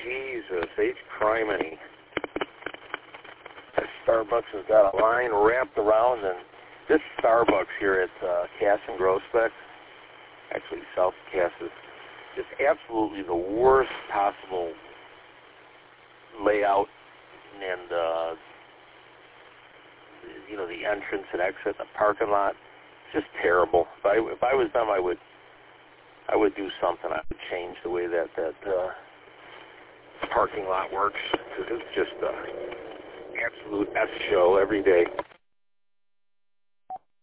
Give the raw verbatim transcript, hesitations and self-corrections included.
Jesus H. Criminy. That Starbucks has got a line wrapped around, and this Starbucks here at uh, Cass and Groesbeck, actually South Cass, is just absolutely the worst possible layout, and uh, you know, the entrance and exit, the parking lot, just terrible. If I if I was them, I would I would do something. I would change the way that that uh, parking lot works, because it's just an absolute S show every day.